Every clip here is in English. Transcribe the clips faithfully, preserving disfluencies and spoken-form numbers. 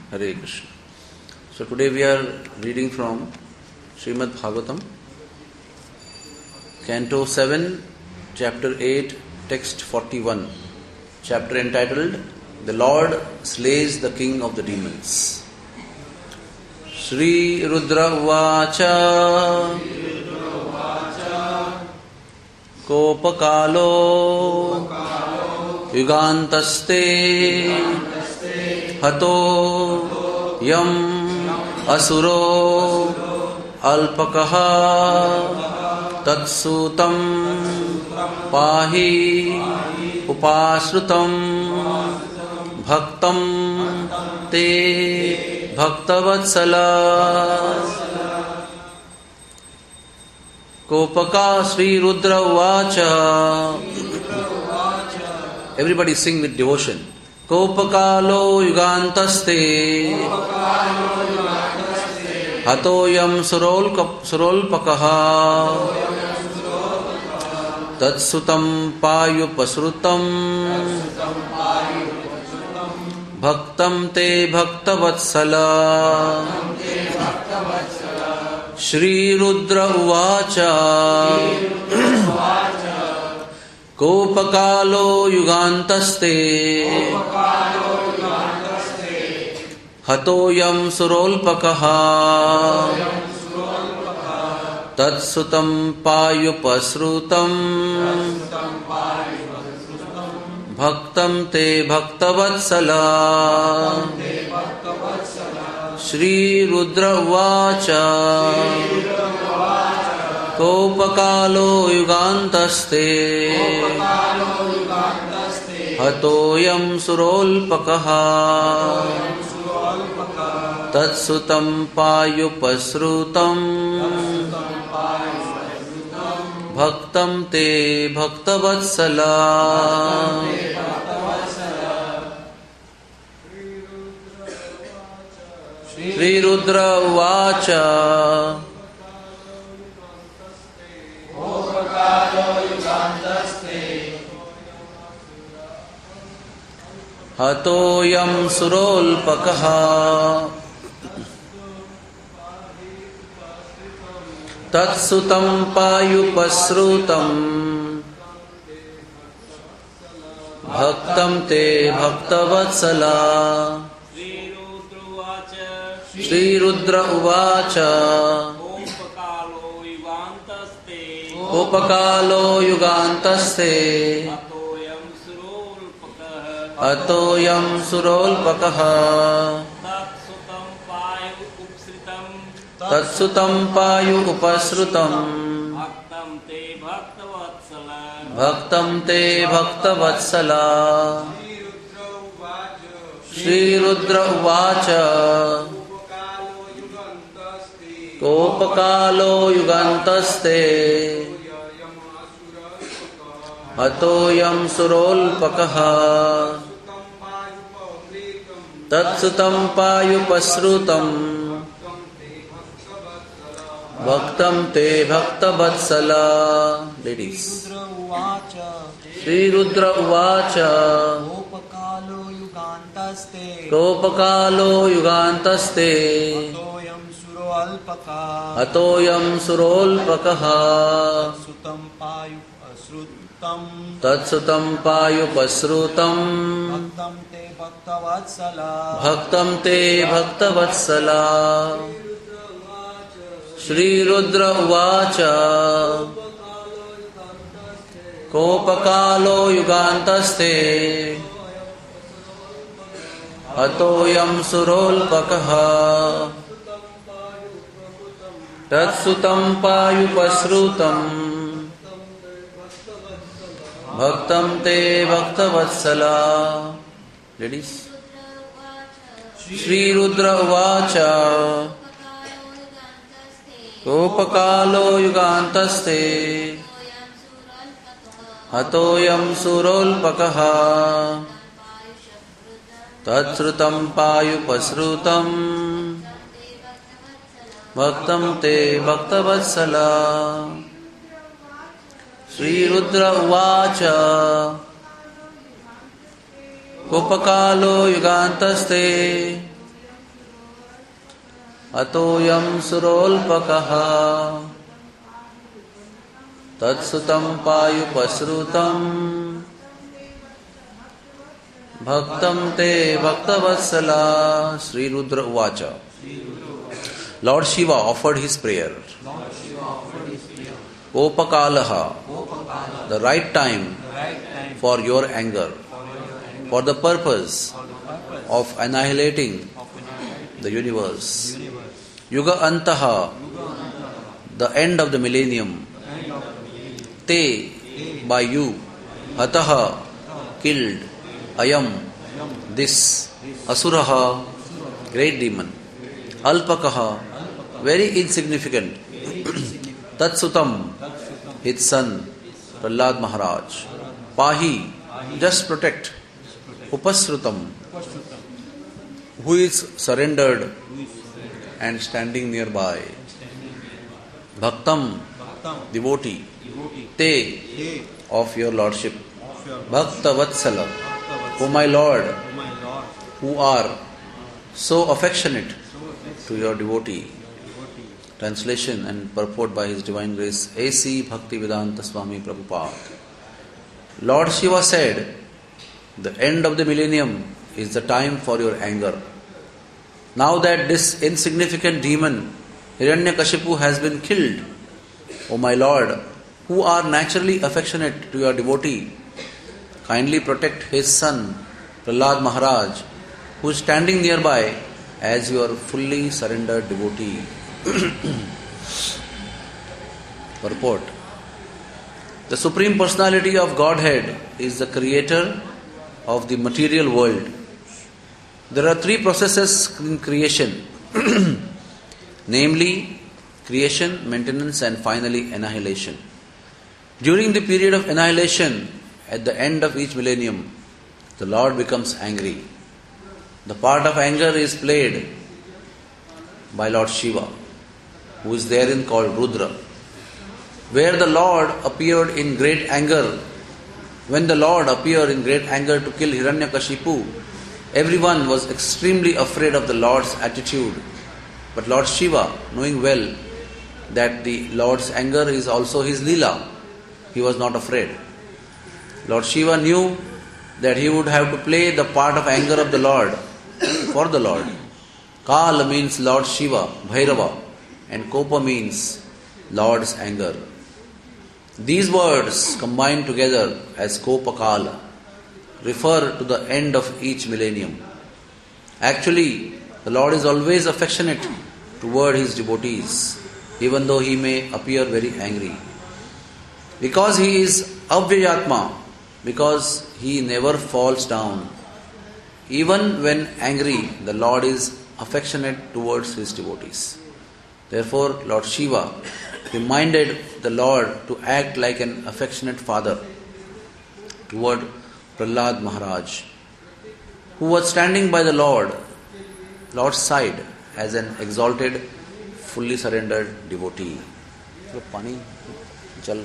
Hare Krishna. So today we are reading from Srimad Bhagavatam, Canto seven, Chapter eight, Text forty-one, chapter entitled The Lord Slays the King of the Demons. Shri Rudra Uvacha Kopakalo Yugantaste Hato Yam Asuro Alpakaha Tatsutam Pahi Upasrutam Bhaktam Te Bhaktavatsala. Kopaka Sri Rudra Uvacha. Everybody sing with devotion. Kopakalo Yugantaste Hatoyam Surolpakaha Tatsutam Payupasrutam Bhaktam Te Bhaktavatsala. Shri Rudra Uvacha Kopakalo Yugantaste Hatoyam Surolpakaha Tatsutam Payupasrutam Bhaktam Te Bhaktavatsala. Shri Rudra Uvacha Kopakalo Yugantaste Hatoyam Surolpakaha Tatsutam Payupasrutam Bhaktam Te Bhaktavatsala. Shri Rudra Uvacha Hatoyam Surolpakaha Tatsutam Payupasrutam Bhaktam Te Bhaktavatsala. Shri Rudra Uvacha Kopakalo Yugantaste Atoyam Surolpakaha Tatsutam Payu Upasrutam Bhaktam Te Bhaktavatsala. Shri Rudra Uvacha Kopakalo Yugantaste Hatoyam Surolpakaha Tatsutam Payupasrutam Bhaktam Te Bhaktavatsala. Ladies. Shri Rudra Uvacha Kopakalo Yugantaste Kopakalo Yugantaste Hatoyam Surolpakaha Tatsutam Payupasrutam Bhaktam Te Bhaktavatsala. Shri Rudra Uvacha Kopakalo Yugantaste Hatoyam Surolpakaha Tatsutam Payupasrutam Bhaktam Te Bhaktavatsala. Ladies. Shri Rudra Uvacha Kopakalo Yugantaste Hatoyam Surolpakaha Tatsutam Payupasrutam Bhaktam Te Bhaktavatsala. Shri Rudra Uvacha Kopakalo Yugantaste atoyam surolpakaha tatsutam payupasrutam bhaktam te bhaktavatsala. Sri Rudra Uvacha. Lord Shiva offered his prayer. Opakalaha, the right time for your anger, for the purpose of annihilating the universe. Yuga Antaha, the end of the millennium. Te, by you. Hataha, killed. Ayam, this. Asuraha, great demon. Alpakaha, very insignificant. Tatsutam, his son, Prahlad Maharaj. Pahi, just protect. Upasrutam, who is surrendered and standing nearby. Bhaktam, devotee. Te, of your lordship. Bhakta Vatsala, O my Lord, who are so affectionate to your devotee. Translation and purport by His Divine Grace A C Bhaktivedanta Swami Prabhupada. Lord Shiva said, the end of the millennium is the time for your anger. Now that this insignificant demon Hiranyakashipu has been killed, O my Lord, who are naturally affectionate to your devotee, kindly protect his son Prahlad Maharaj, who is standing nearby as your fully surrendered devotee. Purport. The Supreme Personality of Godhead is the creator of the material world. There are three processes in creation, namely creation, maintenance, and finally annihilation. During the period of annihilation, at the end of each millennium, the Lord becomes angry. The part of anger is played by Lord Shiva, who is therein called Rudra. Where the Lord appeared in great anger, when the Lord appeared in great anger to kill Hiranyakashipu, everyone was extremely afraid of the Lord's attitude. But Lord Shiva, knowing well that the Lord's anger is also his Leela, he was not afraid. Lord Shiva knew that he would have to play the part of anger of the Lord for the Lord. Kala means Lord Shiva, Bhairava, and Kopa means Lord's anger. These words combined together as Kopa Kala refer to the end of each millennium. Actually, the Lord is always affectionate toward his devotees, even though he may appear very angry. Because he is Avyayatma, because he never falls down. Even when angry, the Lord is affectionate towards his devotees. Therefore, Lord Shiva reminded the Lord to act like an affectionate father toward Prahlad Maharaj, who was standing by the Lord, Lord's side as an exalted, fully surrendered devotee. Pani, jal.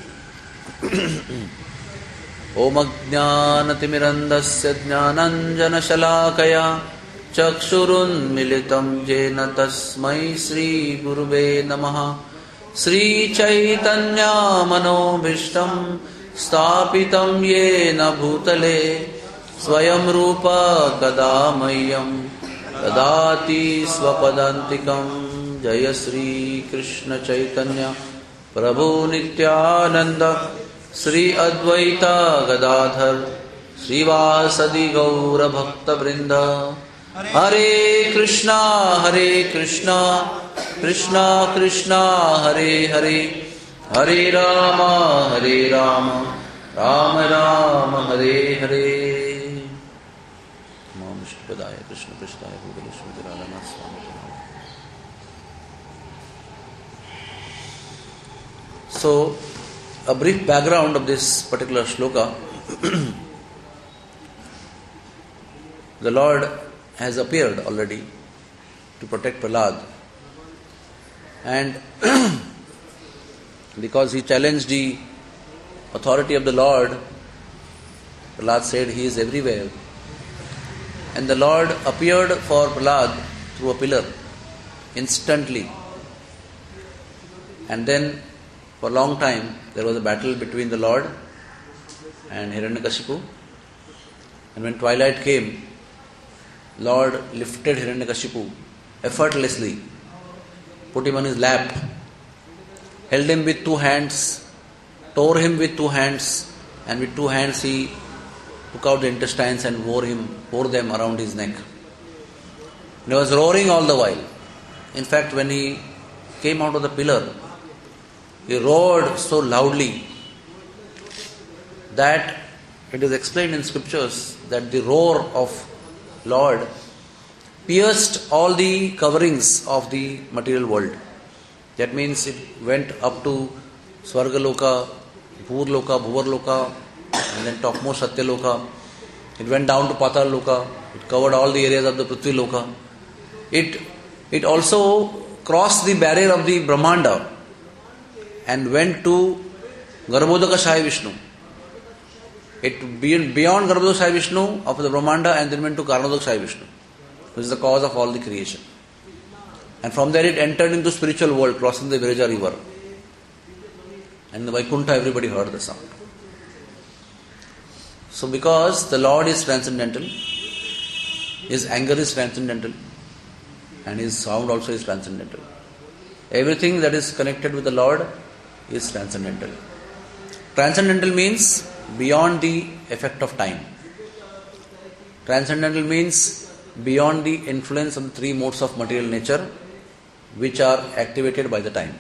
Om Ajnanatimirandasya Jnananjanashalakaya Chakshurunmilitam Jena Tasmai Sri Gurave Namaha. Sri Chaitanya Manobhishtam Stapitam Yena Bhutale Swayam Rupa Kadamayam Dadati Swapadantikam. Jaya Sri Krishna Chaitanya Prabhu Nityananda Sri Advaita Gadadhar Srivasadi Gaura Bhakta Vrinda. Hare Krishna, Hare Krishna, Krishna Krishna, Hare Hare, Hare Rama, Hare Rama, Rama Rama, Hare Hare. Namo Vishnupadaya Krishna Prasthaya Bhugaleshwarana Swami. So, a brief background of this particular shloka. The Lord has appeared already to protect Prahlad, and because he challenged the authority of the Lord, Prahlad said he is everywhere, and the Lord appeared for Prahlad through a pillar instantly. And then for a long time there was a battle between the Lord and Hiranyakashipu. And when twilight came, Lord lifted Hiranyakashipu effortlessly, put him on his lap, held him with two hands, tore him with two hands, and with two hands he took out the intestines and wore him, wore them around his neck. And he was roaring all the while. In fact, when he came out of the pillar, he roared so loudly that it is explained in scriptures that the roar of Lord pierced all the coverings of the material world. That means it went up to Swargaloka, Bhurloka, Bhuvarloka, and then topmost Satyaloka. It went down to Patal Loka. It covered all the areas of the Prithvi Loka. It, it also crossed the barrier of the Brahmanda and went to Garbhodaka Sai Vishnu. It beyond Garbhodaka Sai Vishnu of the Brahmanda and then went to Karanodaka Sai Vishnu, which is the cause of all the creation. And from there it entered into spiritual world, crossing the Viraja river. And in the Vaikuntha everybody heard the sound. So because the Lord is transcendental, His anger is transcendental, and His sound also is transcendental. Everything that is connected with the Lord is transcendental. Transcendental means beyond the effect of time. Transcendental means beyond the influence of the three modes of material nature which are activated by the time.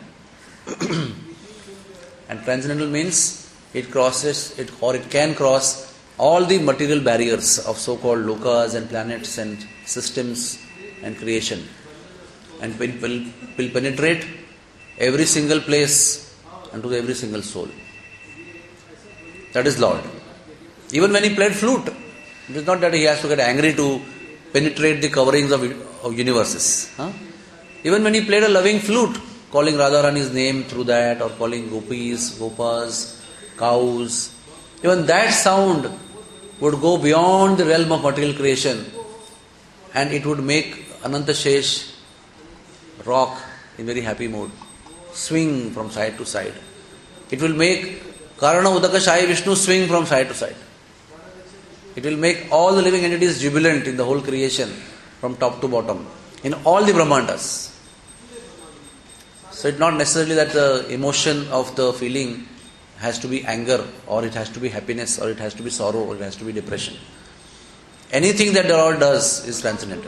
And transcendental means it crosses it or it can cross all the material barriers of so-called lokas and planets and systems and creation, and will, will, will penetrate every single place and to every single soul. That is Lord. Even when He played flute, it is not that He has to get angry to penetrate the coverings of, of universes. Huh? Even when He played a loving flute, calling Radharani's name through that, or calling gopis, gopas, cows, even that sound would go beyond the realm of material creation, and it would make Anantashesh rock in very happy mood, swing from side to side. It will make Karana Udaka Sai Vishnu swing from side to side. It will make all the living entities jubilant in the whole creation from top to bottom, in all the Brahmandas. So it's not necessarily that the emotion of the feeling has to be anger, or it has to be happiness, or it has to be sorrow, or it has to be depression. Anything that the Lord does is transcendental.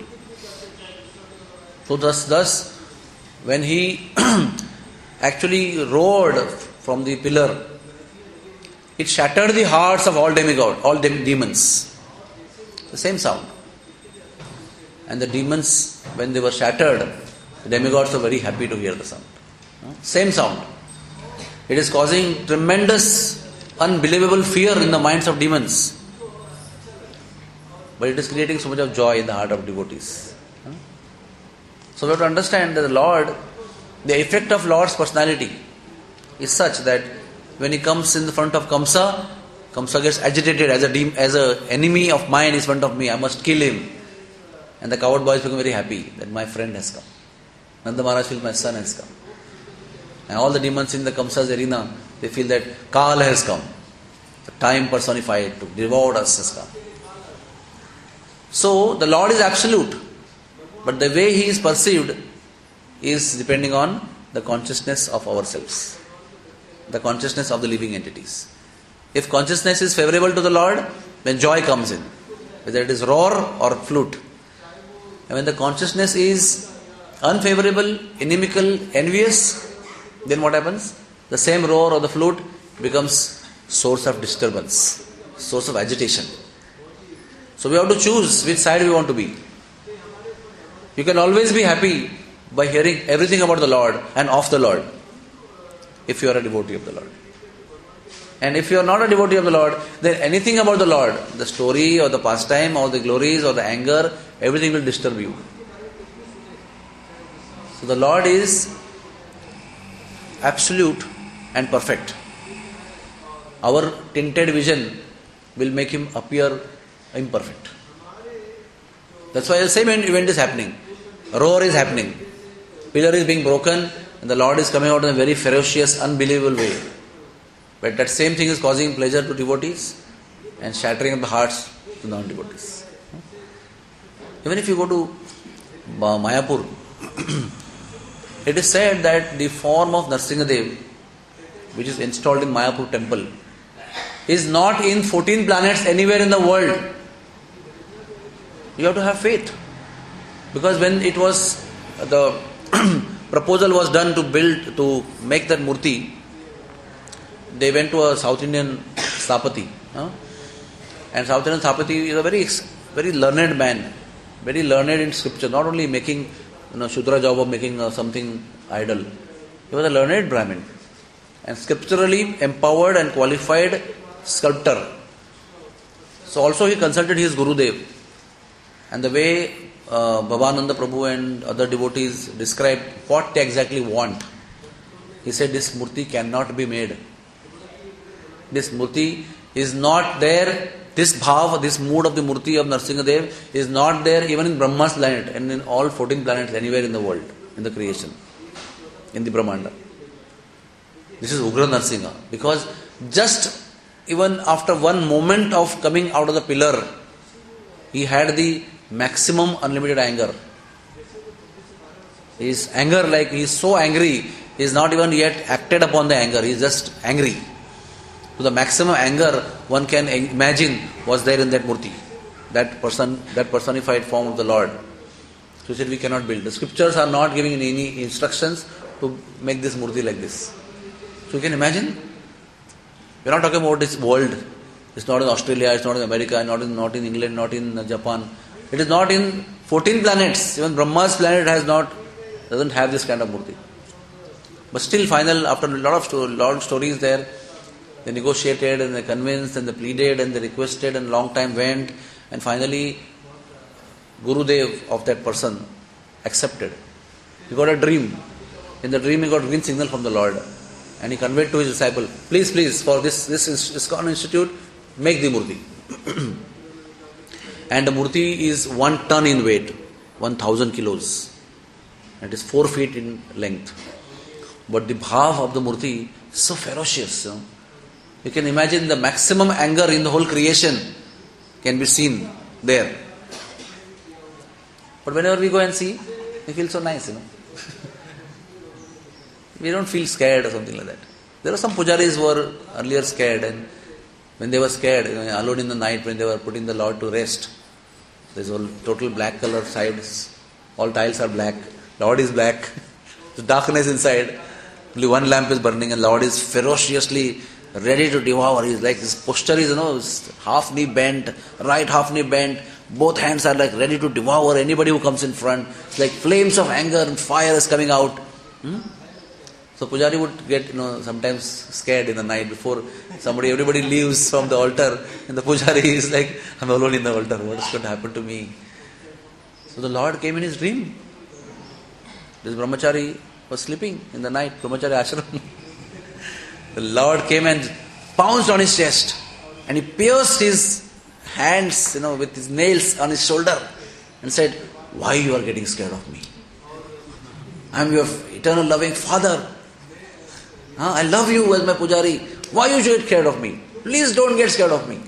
So thus, thus when He actually roared from the pillar, it shattered the hearts of all demigods, all dem- demons. The same sound. And the demons, when they were shattered, the demigods were very happy to hear the sound. Same sound. It is causing tremendous, unbelievable fear in the minds of demons. But it is creating so much of joy in the heart of devotees. So we have to understand that the Lord, the effect of Lord's personality is such that when He comes in the front of Kamsa, Kamsa gets agitated as a de- as a enemy of mine is in front of me. I must kill him. And the coward boys become very happy that my friend has come. Nanda Maharaj feels my son has come. And all the demons in the Kamsa's arena, they feel that Kal has come. The time personified to devour us has come. So the Lord is absolute, but the way He is perceived is depending on the consciousness of ourselves, the consciousness of the living entities. If consciousness is favorable to the Lord, then joy comes in, whether it is roar or flute. And when the consciousness is unfavorable, inimical, envious, then what happens? The same roar or the flute becomes source of disturbance, source of agitation. So we have to choose which side we want to be. You can always be happy by hearing everything about the Lord and of the Lord, if you are a devotee of the Lord. And if you are not a devotee of the Lord, then anything about the Lord, the story or the pastime or the glories or the anger, everything will disturb you. So the Lord is absolute and perfect. Our tinted vision will make Him appear imperfect. That's why the same event is happening. Roar is happening. pillar is being broken and the Lord is coming out in a very ferocious, unbelievable way. But that same thing is causing pleasure to devotees and shattering of the hearts to non-devotees. Even if you go to Mayapur, it is said that the form of Nrsingadev, which is installed in Mayapur temple, is not in fourteen planets anywhere in the world. You have to have faith. Because when it was, the proposal was done to build, to make that murti, they went to a South Indian Sthapati. Huh? And South Indian Sthapati is a very, very learned man, very learned in scripture, not only making, you know, Shudra job of making uh, something idol. He was a learned Brahmin and scripturally empowered and qualified sculptor. So also he consulted his Gurudev, and the way uh, Bhavananda Prabhu and other devotees described what they exactly want, he said, this murti cannot be made. This murti is not there. This bhav, this mood of the murti of Nrsingadev is not there even in Brahma's planet and in all fourteen planets anywhere in the world, in the creation, in the Brahmanda. This is Ugra Narsingha. Because just even after one moment of coming out of the pillar, he had the maximum unlimited anger. His anger, like he is so angry, he is not even yet acted upon the anger, he is just angry. So the maximum anger one can imagine was there in that murti, that person, that personified form of the Lord. So he said, we cannot build. The scriptures are not giving any instructions to make this murti like this. So you can imagine, we are not talking about this world. It's not in Australia, it's not in America, not in not in England, not in Japan. It is not in fourteen planets. Even Brahma's planet has not, doesn't have this kind of murti. But still, final, after a lot of sto- lot of stories there, they negotiated and they convinced and they pleaded and they requested and long time went, and finally Gurudev of that person accepted. He got a dream. In the dream he got green signal from the Lord, and he conveyed to his disciple, please, please, for this this ISKCON Institute, make the murti. And the murti is one ton in weight, one thousand kilos. It is four feet in length. But the bhav of the murti is so ferocious. You know? You can imagine the maximum anger in the whole creation can be seen there. But whenever we go and see, we feel so nice, you know. We don't feel scared or something like that. There are some pujaris who were earlier scared, and when they were scared, you know, alone in the night, when they were putting the Lord to rest, there's all total black color sides, all tiles are black, Lord is black, there's darkness inside, only one lamp is burning, and Lord is ferociously ready to devour. He's like, his posture is, you know, half knee bent, right half knee bent, both hands are like ready to devour anybody who comes in front. It's like flames of anger and fire is coming out. Hmm? So Pujari would get, you know, sometimes scared in the night before somebody, everybody leaves from the altar, and the Pujari is like, I'm alone in the altar, what is going to happen to me? So the Lord came in his dream. This Brahmachari was sleeping in the night, Brahmachari ashram. The Lord came and pounced on his chest, and he pierced his hands, you know, with his nails on his shoulder, and said, why you are getting scared of me? I am your eternal loving Father. Huh? I love you as my Pujari. Why you should get scared of me? Please don't get scared of me.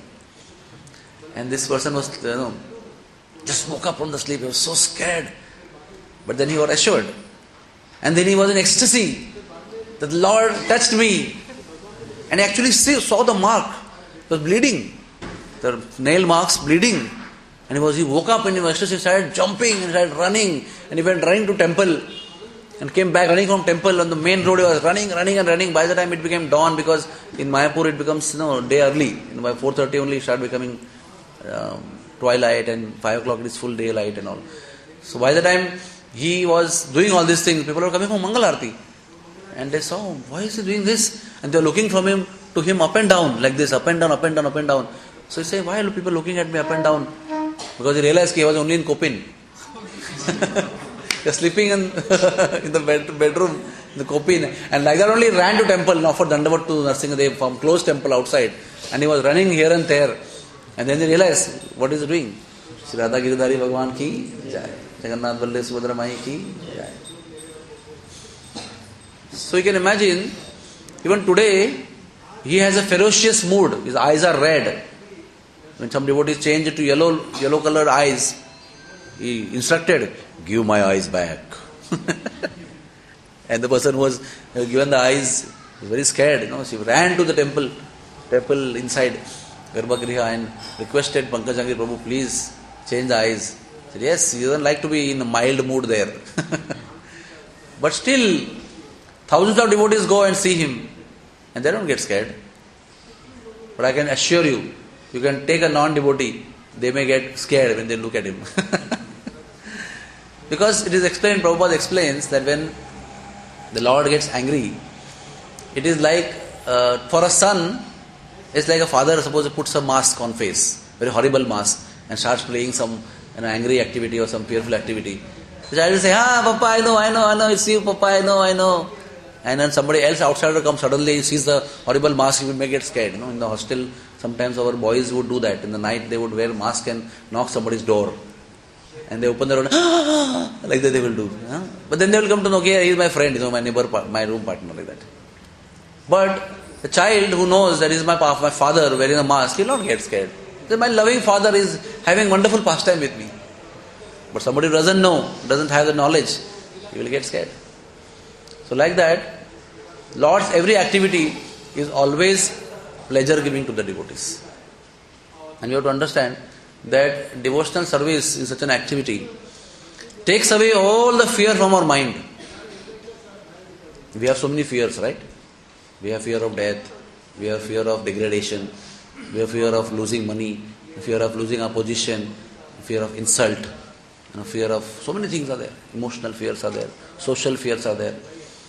And this person was, you know, just woke up from the sleep. He was so scared. But then he was assured. And then he was in ecstasy that the Lord touched me. And he actually saw the mark. It was bleeding. The nail marks bleeding. And he was, he woke up and he was ecstasy, started jumping and started running. And he went running to temple. And came back running from temple on the main road. He was running, running and running. By the time it became dawn, because in Mayapur it becomes, you know, day early. And by four thirty only it started becoming um, twilight, and five o'clock it is full daylight and all. So by the time he was doing all these things, people were coming from Mangal Arati. And they saw, why is he doing this? And they were looking from him to him up and down, like this, up and down, up and down, up and down. So he said, why are people looking at me up and down? Because he realized he was only in Kopin. He was sleeping in, in the bed, bedroom, in the Kopin. And like that only ran to temple and offered Dandavat to Nrsingadev from closed temple outside. And he was running here and there. And then they realized, what is he doing? Shri Radha Giridhari Bhagwan ki jai. Jagannath Baldev Subhadra Mai ki jai. So you can imagine, even today, he has a ferocious mood. His eyes are red. When some devotees change it to yellow, yellow colored eyes, he instructed, give my eyes back. And the person who was given the eyes was very scared. You know, she ran to the temple, temple inside Garbhagriha and requested Pankaj Angri Prabhu, please change the eyes. He said, yes, he doesn't like to be in a mild mood there. But still, thousands of devotees go and see him and they don't get scared. But I can assure you, you can take a non-devotee, they may get scared when they look at him. Because it is explained, Prabhupada explains that when the Lord gets angry, it is like, uh, for a son, it's like a father, suppose he puts a mask on face, very horrible mask, and starts playing some you know, angry activity or some fearful activity. The child will say, ah, Papa, I know, I know, I know, it's you, Papa, I know, I know. And then somebody else outsider comes suddenly, he sees the horrible mask, he may get scared. You know, in the hostel, sometimes our boys would do that. In the night, they would wear mask and knock somebody's door. And they open their own, like that they will do. Huh? But then they will come to know, okay, he is my friend, you know, my neighbor, my room partner, like that. But the child who knows that is my my father wearing a mask, he will not get scared. That my loving father is having wonderful pastime with me. But somebody who doesn't know, doesn't have the knowledge, he will get scared. So like that, Lord's every activity is always pleasure giving to the devotees. And you have to understand that devotional service in such an activity takes away all the fear from our mind. We have so many fears, right? We have fear of death, we have fear of degradation, we have fear of losing money, fear of losing our position, fear of insult, you know, fear of so many things are there. Emotional fears are there, social fears are there.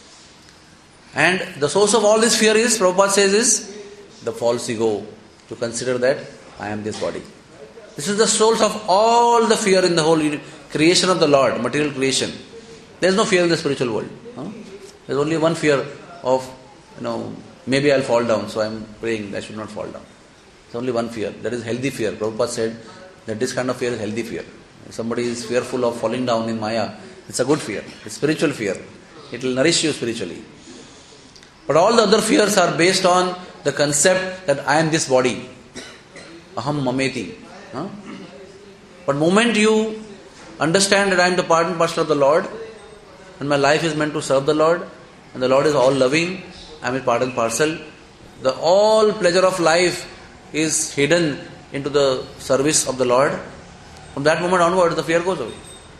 And the source of all this fear is, Prabhupada says, is the false ego, to consider that I am this body. This is the source of all the fear in the whole creation of the Lord, material creation. There is no fear in the spiritual world. Huh? There is only one fear of, you know, maybe I'll fall down, so I'm praying I should not fall down. It's only one fear. That is healthy fear. Prabhupada said that this kind of fear is healthy fear. If somebody is fearful of falling down in Maya, it's a good fear. It's spiritual fear. It will nourish you spiritually. But all the other fears are based on the concept that I am this body. Aham mameti. Huh? But moment you understand that I am the part and parcel of the Lord, and my life is meant to serve the Lord, and the Lord is all loving, I am his part and parcel, the all pleasure of life is hidden into the service of the Lord. From that moment onwards, the fear goes away.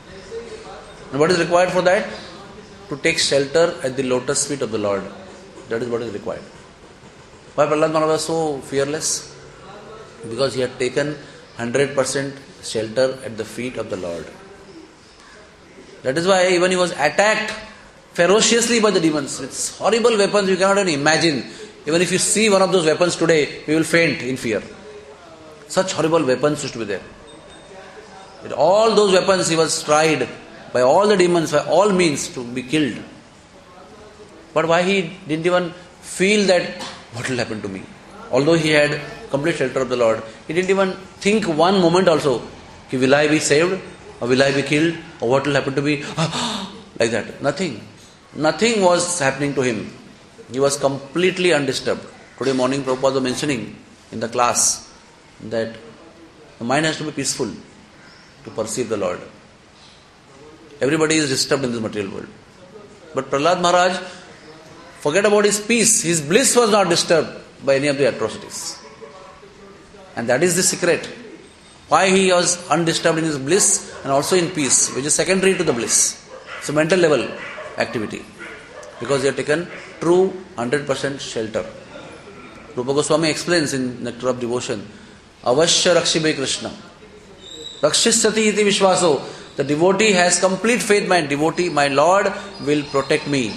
And what is required for that? To take shelter at the lotus feet of the Lord. That is what is required. Why Prahlad Maharaj was so fearless? Because he had taken one hundred percent shelter at the feet of the Lord. That is why even he was attacked ferociously by the demons. It's horrible weapons you cannot even imagine. Even if you see one of those weapons today, you will faint in fear. Such horrible weapons used to be there. With all those weapons he was tried by all the demons, by all means to be killed. But why he didn't even feel that what will happen to me? Although he had complete shelter of the Lord, he didn't even think one moment also, will I be saved? Or will I be killed? Or what will happen to me? Like that. Nothing. Nothing was happening to him. He was completely undisturbed. Today morning Prabhupada was mentioning in the class that the mind has to be peaceful to perceive the Lord. Everybody is disturbed in this material world. But Prahlad Maharaj, forget about his peace. His bliss was not disturbed by any of the atrocities. And that is the secret. Why he was undisturbed in his bliss and also in peace, which is secondary to the bliss. It's a mental level activity. Because he had taken true one hundred percent shelter. Rupa Goswami explains in Nectar of Devotion, Avashya Rakshibe Krishna. Rakshisyati iti Vishwaso. The devotee has complete faith, my devotee, my Lord will protect me.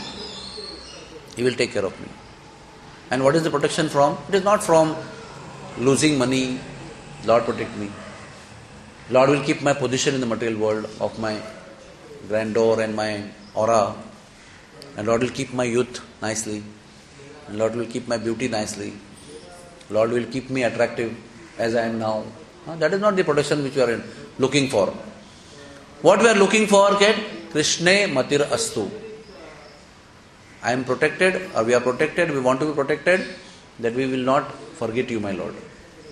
He will take care of me. And what is the protection from? It is not from losing money. Lord protect me. Lord will keep my position in the material world of my grandeur and my aura. And Lord will keep my youth nicely. And Lord will keep my beauty nicely. Lord will keep me attractive as I am now. That is not the protection which we are looking for. What we are looking for, Krishna Matir Astu. I am protected, or we are protected, we want to be protected, that we will not forget you, my Lord.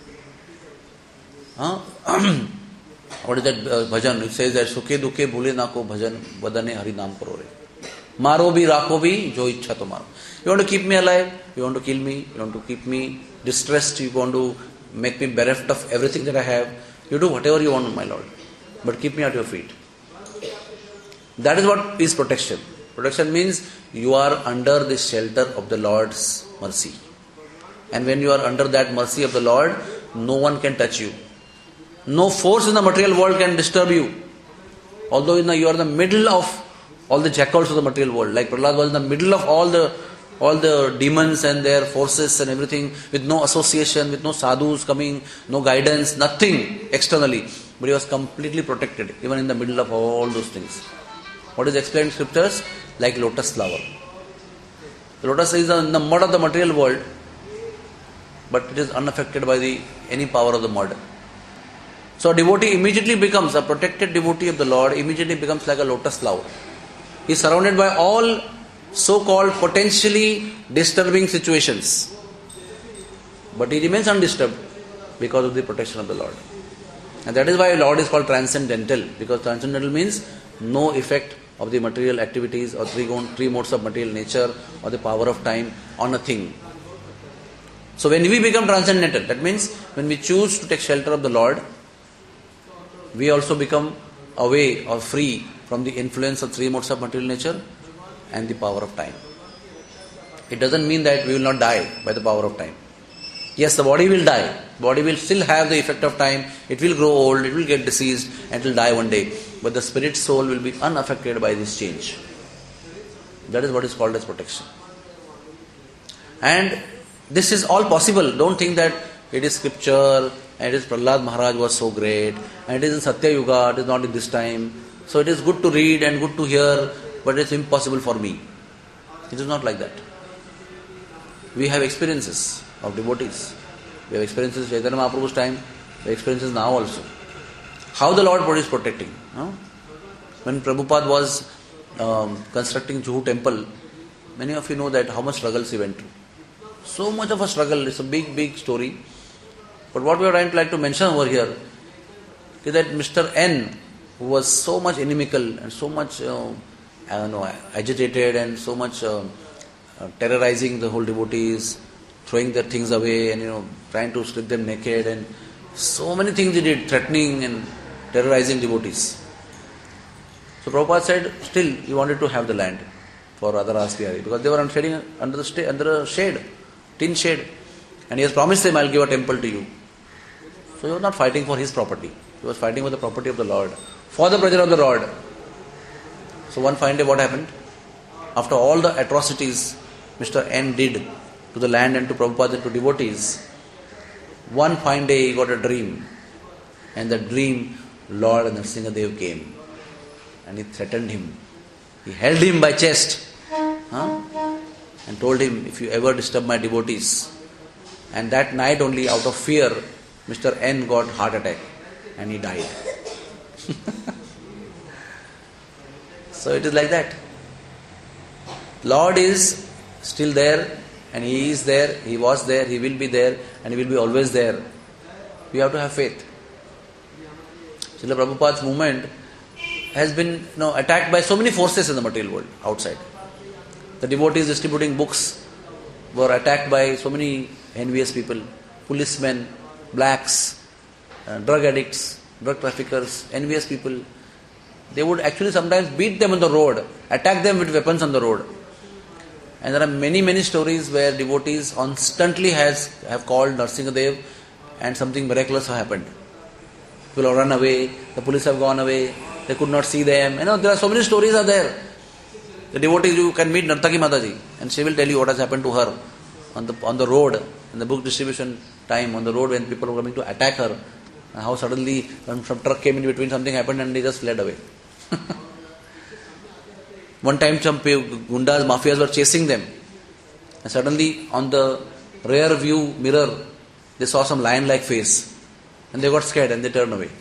Huh? What is that uh, bhajan? It says that Sukhe dukhe bhule na ko bhajan badane hari naam karo re. Maro bhi rakho bhi jo ichha tomaro. You want to keep me alive, you want to kill me, you want to keep me distressed, you want to make me bereft of everything that I have. You do whatever you want, my Lord. But keep me at your feet. That is what is protection. Protection means you are under the shelter of the Lord's mercy. And when you are under that mercy of the Lord, no one can touch you. No force in the material world can disturb you. Although in the, you are in the middle of all the jackals of the material world. Like Prahlad was in the middle of all the all the demons and their forces and everything, with no association, with no sadhus coming, no guidance, nothing externally. But he was completely protected, even in the middle of all those things. What is explained in scriptures? Like lotus flower. The lotus is in the mud of the material world, but it is unaffected by the any power of the mud. So a devotee immediately becomes, a protected devotee of the Lord immediately becomes like a lotus flower. He is surrounded by all so-called potentially disturbing situations, but he remains undisturbed because of the protection of the Lord. And that is why Lord is called transcendental, because transcendental means no effect of the material activities or three, three modes of material nature or the power of time on a thing. So when we become transcendental, that means when we choose to take shelter of the Lord, we also become away or free from the influence of three modes of material nature and the power of time. It doesn't mean that we will not die by the power of time. Yes, the body will die. Body will still have the effect of time. It will grow old, it will get diseased, and it will die one day. But the spirit soul will be unaffected by this change. That is what is called as protection. And this is all possible. Don't think that it is scripture, and it is Prahlad Maharaj was so great, and it is in Satya Yuga, it is not in this time. So it is good to read and good to hear, but it is impossible for me. It is not like that. We have experiences of devotees. We have experiences in Chaitanya Mahaprabhu's time, we have experiences now also. How the Lord is protecting. Huh? When Prabhupada was um, constructing Juhu temple, many of you know that how much struggles he went through. So much of a struggle, it's a big, big story. But what we are trying to like to mention over here is that Mister N, who was so much inimical and so much uh, I don't know, agitated and so much uh, uh, terrorizing the whole devotees, throwing their things away and you know trying to strip them naked, and so many things he did, threatening and terrorizing devotees. So Prabhupada said, still he wanted to have the land for Radharas Bihari, because they were shading under the sta- under a shade, tin shade, and he has promised them, I'll give a temple to you. So he was not fighting for his property, he was fighting for the property of the Lord, for the pleasure of the Lord. So one fine day what happened? After all the atrocities Mister N did to the land and to Prabhupada and to devotees, one fine day he got a dream, and the dream Lord Nrsingadev came and he threatened him. He held him by chest huh? and told him, if you ever disturb my devotees. And that night only, out of fear, Mister N got heart attack and he died. So it is like that. Lord is still there, and He is there, He was there, He will be there, and He will be always there. We have to have faith. Srila Prabhupada's movement has been you know, attacked by so many forces in the material world outside. The devotees distributing books were attacked by so many envious people, policemen, blacks, uh, drug addicts, drug traffickers, envious people. They would actually sometimes beat them on the road, attack them with weapons on the road. And there are many, many stories where devotees constantly has have called Nrsingadev and something miraculous have happened. People have run away, the police have gone away, they could not see them. You know, there are so many stories are there. The devotees, you can meet Nartaki Mataji and she will tell you what has happened to her on the on the road, in the book distribution time, on the road when people were coming to attack her, and how suddenly some, some truck came in between, something happened and they just fled away. One time some gundas, mafias were chasing them, and suddenly on the rear view mirror they saw some lion-like face and they got scared and they turned away.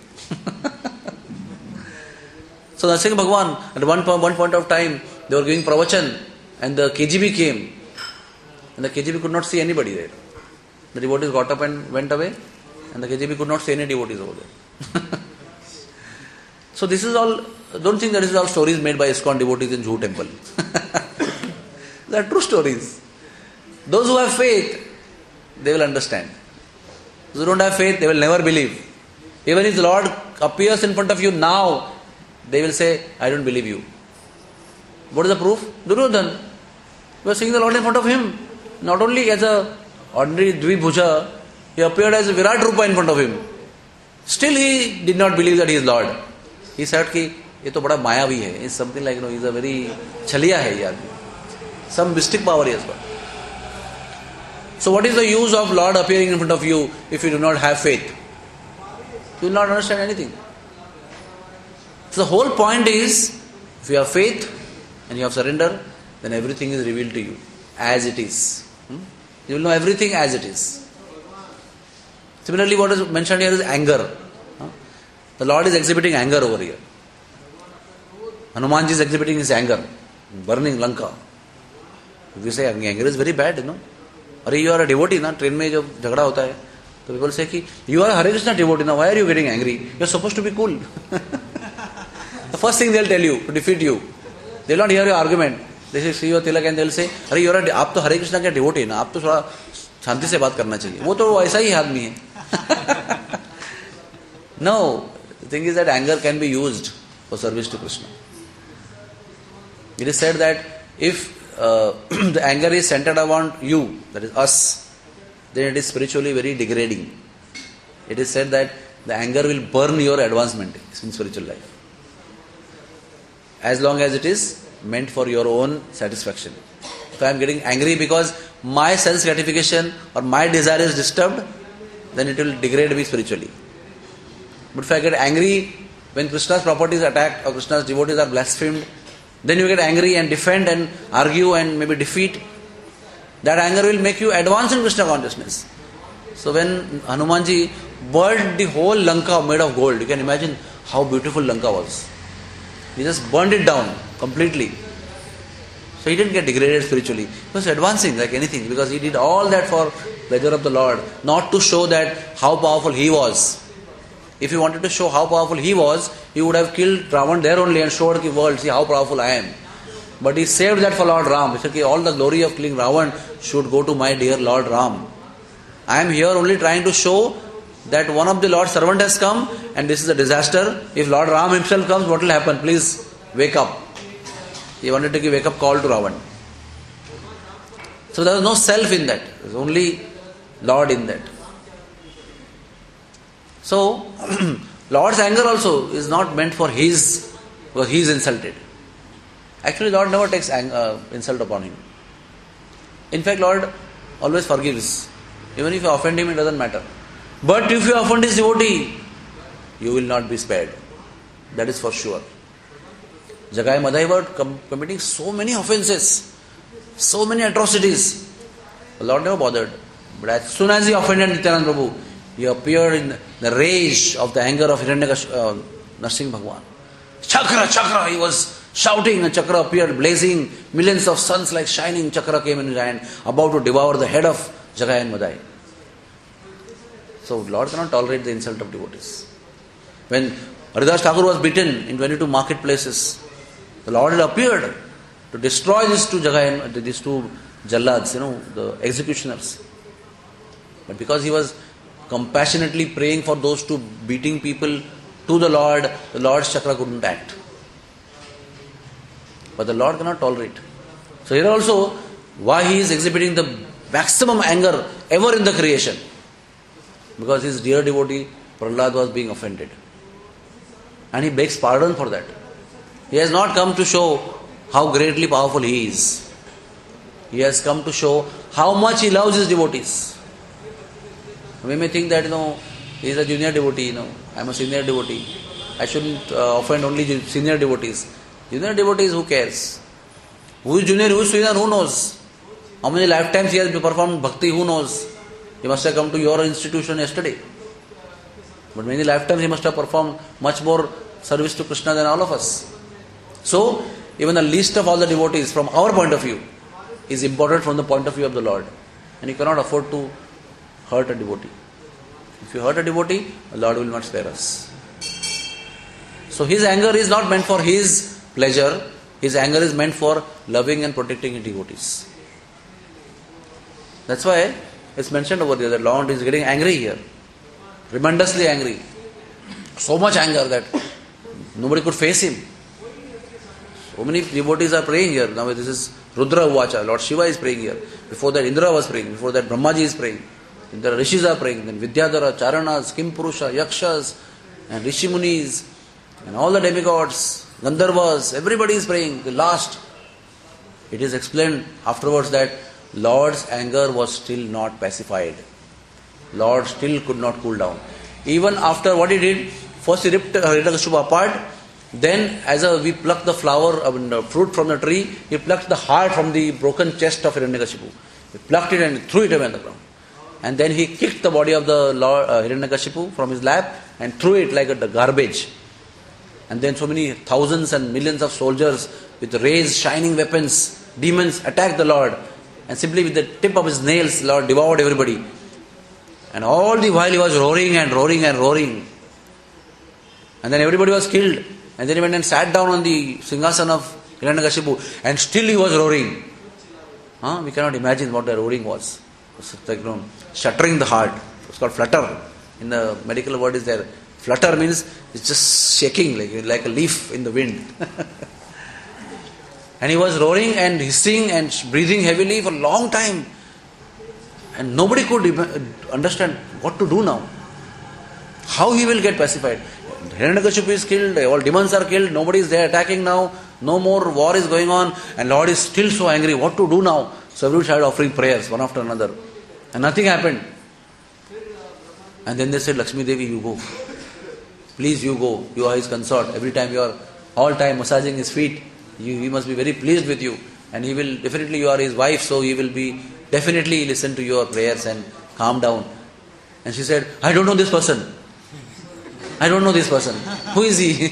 So Nrsimha Bhagwan, at one point, one point of time they were giving pravachan and the K G B came, and the K G B could not see anybody there. The devotees got up and went away, and the K G B could not see any devotees over there. So this is all, don't think that this is all stories made by ISKCON devotees in Juhu temple. They are true stories. Those who have faith, they will understand. Those who don't have faith, they will never believe. Even if the Lord appears in front of you now, they will say, I don't believe you. What is the proof? Duryodhan. You are seeing the Lord in front of him. Not only as a ordinary Dvibhuja, he appeared as a Virat Rupa in front of him. Still he did not believe that he is Lord. He said ki, ye to bada mayavi hai. It's something like, you know, he's a very chaliya hai ye aadmi. Some mystic power he has got. So what is the use of Lord appearing in front of you if you do not have faith? You will not understand anything. So the whole point is, if you have faith and you have surrender, then everything is revealed to you as it is. Hmm? You will know everything as it is. Similarly, what is mentioned here is anger. Huh? The Lord is exhibiting anger over here. Hanumanji is exhibiting his anger, burning Lanka. If you say anger is very bad, you know. Or you are a devotee, na? Train mein jab jhagda hota hai. So people say ki, you are a Hare Krishna devotee, now why are you getting angry? You are supposed to be cool. The first thing they will tell you to defeat you. They will not hear your argument. They say, see your tilak, and they will say, अरे you are a, आप तो हरे कृष्णा के devotee ना, आप तो थोड़ा शांति से बात करना चाहिए. वो तो ऐसा ही आदमी है. No, the thing is that anger can be used for service to Krishna. It is said that if uh, the anger is centered around you, that is us, then it is spiritually very degrading. It is said that the anger will burn your advancement in spiritual life. As long as it is meant for your own satisfaction. If I am getting angry because my sense gratification or my desire is disturbed, then it will degrade me spiritually. But if I get angry when Krishna's property is attacked or Krishna's devotees are blasphemed, then you get angry and defend and argue and maybe defeat. That anger will make you advance in Krishna consciousness. So when Hanumanji burned the whole Lanka made of gold, you can imagine how beautiful Lanka was. He just burned it down completely. So he didn't get degraded spiritually. He was advancing like anything because he did all that for pleasure of the Lord, not to show that how powerful he was. If he wanted to show how powerful he was, he would have killed Ravan there only and showed the world, see how powerful I am. But he saved that for Lord Ram. He said, okay, all the glory of killing Ravan should go to my dear Lord Ram. I am here only trying to show that one of the Lord's servant has come and this is a disaster. If Lord Ram himself comes, what will happen? Please wake up. He wanted to give wake up call to Ravan. So there was no self in that. There was only Lord in that. So, Lord's anger also is not meant for his, because he is insulted. Actually, Lord never takes ang- uh, insult upon him. In fact, Lord always forgives. Even if you offend him, it doesn't matter. But if you offend his devotee, you will not be spared. That is for sure. Jagai Madhai were com- committing so many offenses, so many atrocities. The Lord never bothered. But as soon as he offended Nityananda Prabhu, he appeared in the rage of the anger of Hiranyakash, uh, Narsingh Bhagwan. Chakra, Chakra, he was shouting, and Chakra appeared blazing, millions of suns like shining Chakra came in his hand, about to devour the head of Jagai and Madhai. So Lord cannot tolerate the insult of devotees. When Haridas Thakur was beaten in twenty-two marketplaces, the Lord had appeared to destroy these two Jagai and these two Jallads, you know, the executioners. But because he was compassionately praying for those two beating people to the Lord, the Lord's Chakra couldn't act. But the Lord cannot tolerate. So here also, why he is exhibiting the maximum anger ever in the creation? Because his dear devotee Prahlad was being offended. And he begs pardon for that. He has not come to show how greatly powerful he is. He has come to show how much he loves his devotees. We may think that, you know, he is a junior devotee, you know, I am a senior devotee. I shouldn't uh, offend only senior devotees. Junior devotees, who cares? Who is junior, who is senior, who knows? How many lifetimes he has performed bhakti, who knows? He must have come to your institution yesterday. But many lifetimes he must have performed much more service to Krishna than all of us. So, even the least of all the devotees from our point of view is important from the point of view of the Lord. And you cannot afford to hurt a devotee. If you hurt a devotee, the Lord will not spare us. So his anger is not meant for his pleasure. His anger is meant for loving and protecting his devotees. That's why it's mentioned over there that Lord is getting angry here. Tremendously angry. So much anger that nobody could face him. So many devotees are praying here. Now this is Rudra Uvacha. Lord Shiva is praying here. Before that Indra was praying. Before that Brahmaji is praying. Then the Rishis are praying. Then Vidyadhara, Charanas, Kimpurusha, Yakshas and Rishi Munis and all the demigods, Gandharvas, everybody is praying. The last, it is explained afterwards that Lord's anger was still not pacified. Lord still could not cool down. Even after what he did, first he ripped Hiranyakashipu apart, then as a, we plucked the flower, I mean, the fruit from the tree, he plucked the heart from the broken chest of Hiranyakashipu. He plucked it and threw it away on the ground. And then he kicked the body of the Lord uh, Hiranyakashipu from his lap and threw it like a garbage. And then so many thousands and millions of soldiers with raised shining weapons, demons attacked the Lord. And simply with the tip of his nails, Lord devoured everybody. And all the while he was roaring and roaring and roaring. And then everybody was killed. And then he went and sat down on the Singhasan of Hiranyakashipu. And still he was roaring. Huh? We cannot imagine what the roaring was. It was like, you know, shattering the heart. It's called flutter. In the medical word is there. Flutter means it's just shaking like, like a leaf in the wind. And he was roaring and hissing and breathing heavily for a long time. And nobody could understand what to do now. How he will get pacified. Hiranyakashipu is killed, all demons are killed, nobody is there attacking now, no more war is going on, and Lord is still so angry. What to do now? So everybody started offering prayers one after another. And nothing happened. And then they said, Lakshmi Devi, you go. Please, you go. You are his consort. Every time you are all time massaging his feet, you, he must be very pleased with you. And he will, definitely you are his wife, so he will be, definitely listen to your prayers and calm down. And she said, I don't know this person. I don't know this person. Who is he?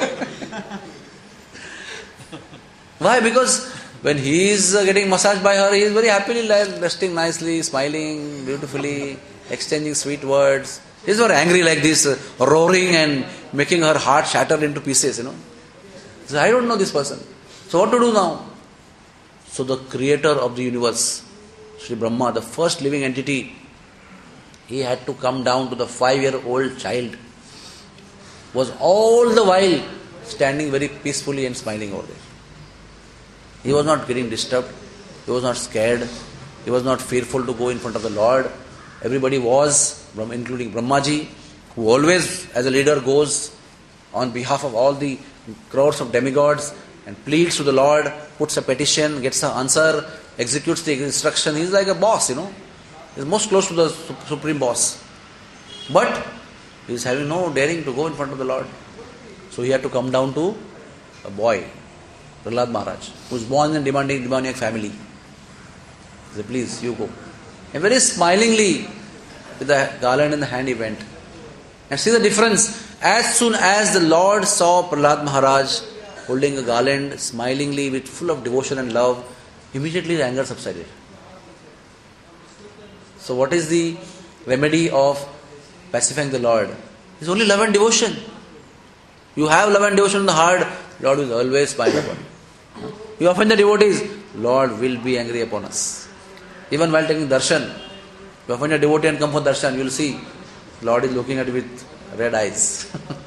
Why? Because when he is getting massaged by her, he is very happily resting nicely, smiling beautifully, exchanging sweet words. He is very angry like this, uh, roaring and making her heart shatter into pieces, you know. So I don't know this person. So what to do now? So the creator of the universe, Sri Brahma, the first living entity, he had to come down to the five-year-old child, was all the while standing very peacefully and smiling over there. He was not getting disturbed. He was not scared. He was not fearful to go in front of the Lord. Everybody was, including Brahmaji, who always as a leader goes on behalf of all the crowds of demigods and pleads to the Lord, puts a petition, gets an answer, executes the instruction. He is like a boss, you know. He is most close to the supreme boss. But he is having no daring to go in front of the Lord. So he had to come down to a boy, Prahlad Maharaj, who was born in a demanding, demoniac family. He said, please, you go. And very smilingly, with the garland in the hand, he went. And see the difference. As soon as the Lord saw Prahlad Maharaj holding a garland, smilingly, with full of devotion and love, immediately the anger subsided. So what is the remedy of pacifying the Lord? It's only love and devotion. You have love and devotion in the heart, Lord will always smile upon you. You offend the devotees, Lord will be angry upon us. Even while taking darshan, you offend a devotee and come for darshan, you will see Lord is looking at you with red eyes.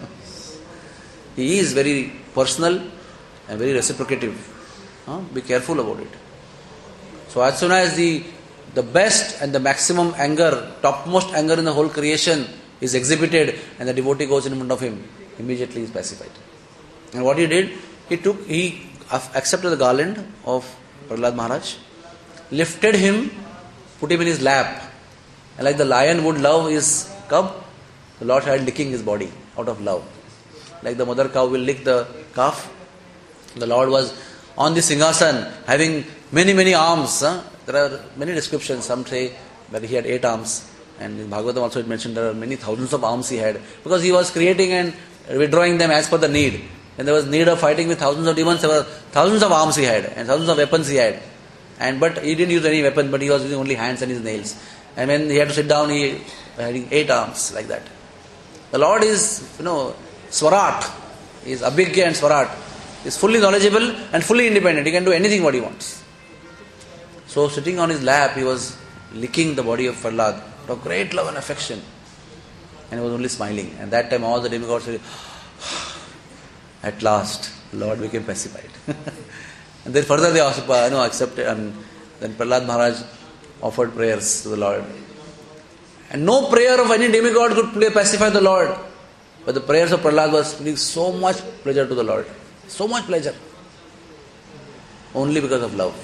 He is very personal and very reciprocative. Huh? Be careful about it. So as soon as the the best and the maximum anger, topmost anger in the whole creation is exhibited and the devotee goes in front of him, immediately he is pacified. And what he did, he took, he accepted the garland of Prahlad Maharaj, lifted him, put him in his lap, and like the lion would love his cub, the Lord started licking his body out of love. Like the mother cow will lick the calf, the Lord was on the Singhasan having many many arms. Huh? There are many descriptions. Some say that he had eight arms, and in Bhagavatam also it mentioned there are many thousands of arms he had, because he was creating and withdrawing them as per the need. When there was need of fighting with thousands of demons, there were thousands of arms he had and thousands of weapons he had. And but he didn't use any weapon, but he was using only hands and his nails. And when he had to sit down, he had eight arms like that. The Lord is, you know, Swarat. He is Abhigya and Swarat. He is fully knowledgeable and fully independent. He can do anything what he wants. So sitting on his lap, he was licking the body of Prahlad with great love and affection. And he was only smiling. And that time all the demigods said, at last, the Lord became pacified. And then further they also, you know, accepted, and then Prahlad Maharaj offered prayers to the Lord. And no prayer of any demigod could pacify the Lord. But the prayers of Prahlad was bringing so much pleasure to the Lord. So much pleasure. Only because of love.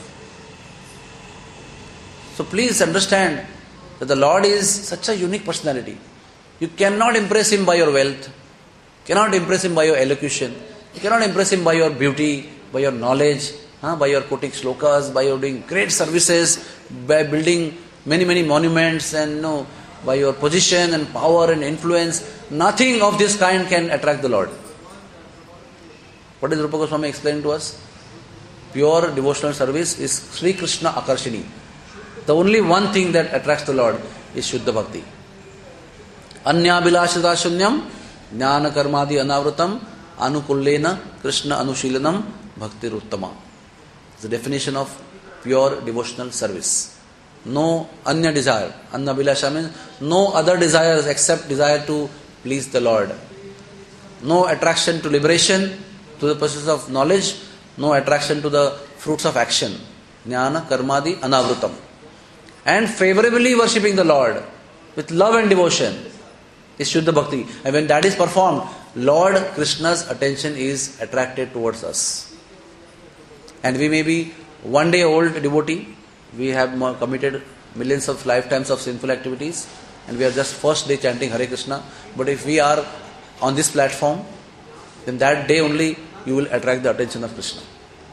So please understand that the Lord is such a unique personality. You cannot impress Him by your wealth. You cannot impress Him by your elocution. You cannot impress Him by your beauty, by your knowledge, huh? by your quoting shlokas, by your doing great services, by building many, many monuments, and you know, by your position and power and influence. Nothing of this kind can attract the Lord. What is Rupa Goswami explaining to us? Pure devotional service is Sri Krishna Akarshini. The only one thing that attracts the Lord is Shuddha Bhakti. Anya Bilashita Shunyam Jnana Karmadi Anavrutam Anukullena Krishna Anushilanam Bhakti Ruttama. It's the definition of pure devotional service. No anya desire. Anya Bilasha means no other desires except desire to please the Lord. No attraction to liberation, to the process of knowledge. No attraction to the fruits of action. Jnana Karmadi Anavrutam. And favorably worshipping the Lord with love and devotion is Shuddha Bhakti. And when that is performed, Lord Krishna's attention is attracted towards us. And we may be one day old devotee, we have committed millions of lifetimes of sinful activities, and we are just first day chanting Hare Krishna. But if we are on this platform, then that day only you will attract the attention of Krishna.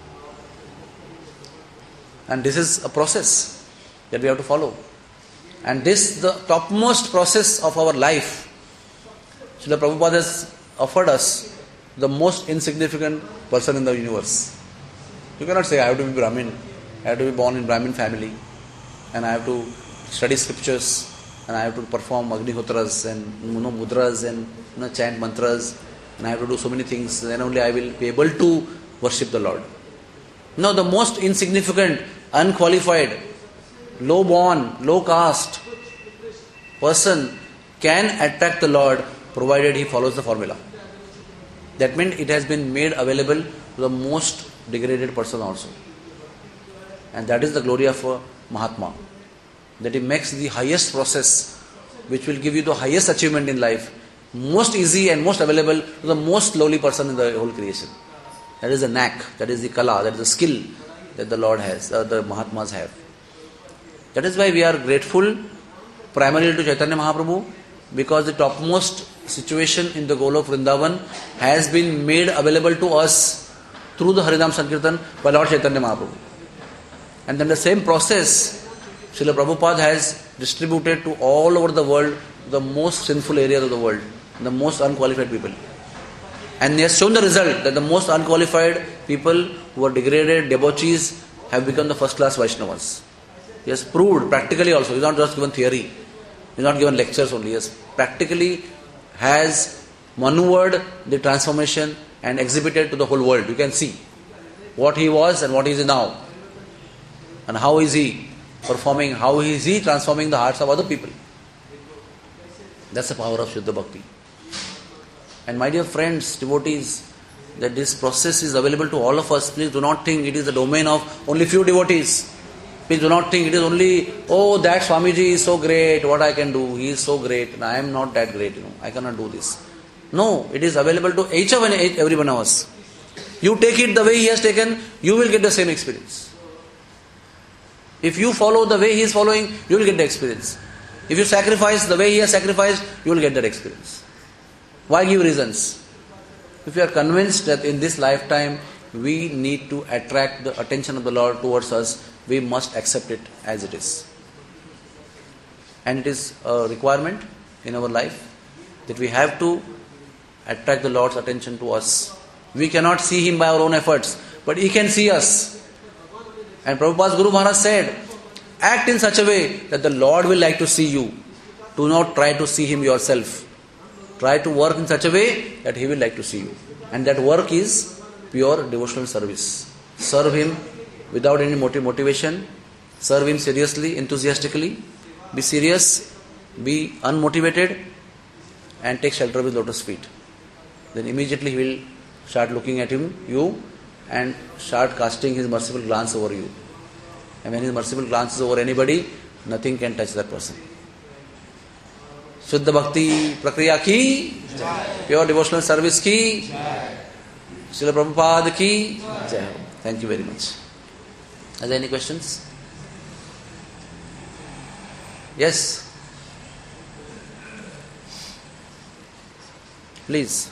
And this is a process that we have to follow. And this, the topmost process of our life, Srila Prabhupada has offered us the most insignificant person in the universe. You cannot say, I have to be Brahmin, I have to be born in Brahmin family, and I have to study scriptures, and I have to perform Agnihotras and you know, mudras and you know, chant mantras, and I have to do so many things, then only I will be able to worship the Lord. No, the most insignificant, unqualified, low born, low caste person can attract the Lord provided he follows the formula. That means it has been made available to the most degraded person also. And that is the glory of a Mahatma. That he makes the highest process which will give you the highest achievement in life most easy and most available to the most lowly person in the whole creation. That is the knack, that is the kala, that is the skill that the Lord has, uh, the Mahatmas have. That is why we are grateful primarily to Chaitanya Mahaprabhu, because the topmost situation in the Golok Vrindavan has been made available to us through the Harinam Sankirtan by Lord Chaitanya Mahaprabhu. And then the same process Srila Prabhupada has distributed to all over the world, the most sinful areas of the world, the most unqualified people. And he has shown the result that the most unqualified people who are degraded, debauchees, have become the first class Vaishnavas. He has proved practically also. He is not just given theory. He is not given lectures only. He has practically has maneuvered the transformation and exhibited to the whole world. You can see what he was and what he is now. And how is he performing, how is he transforming the hearts of other people. That's the power of Shuddha Bhakti. And my dear friends, devotees, that this process is available to all of us. Please do not think it is the domain of only few devotees. Please do not think it is only, oh, that Swamiji is so great, what I can do, he is so great, and I am not that great, you know, I cannot do this. No, it is available to each of every one of us. You take it the way he has taken, you will get the same experience. If you follow the way he is following, you will get the experience. If you sacrifice the way he has sacrificed, you will get that experience. Why give reasons? If you are convinced that in this lifetime we need to attract the attention of the Lord towards us, we must accept it as it is. And it is a requirement in our life that we have to attract the Lord's attention to us We cannot see Him by our own efforts, but He can see us. And Prabhupada's Guru Maharaj said, act in such a way that the Lord will like to see you. Do not try to see Him yourself. Try to work in such a way that He will like to see you. And that work is pure devotional service. Serve Him without any motiv- motivation. Serve Him seriously, enthusiastically. Be serious, be unmotivated, and take shelter of His lotus feet. Then immediately He will start looking at him, you, and start casting His merciful glance over you. And when His merciful glance is over anybody, nothing can touch that person. Shuddha Bhakti Prakriya ki, pure devotional service ki, Srila Prabhupada ki. Thank you very much. Are there any questions? Yes. Please.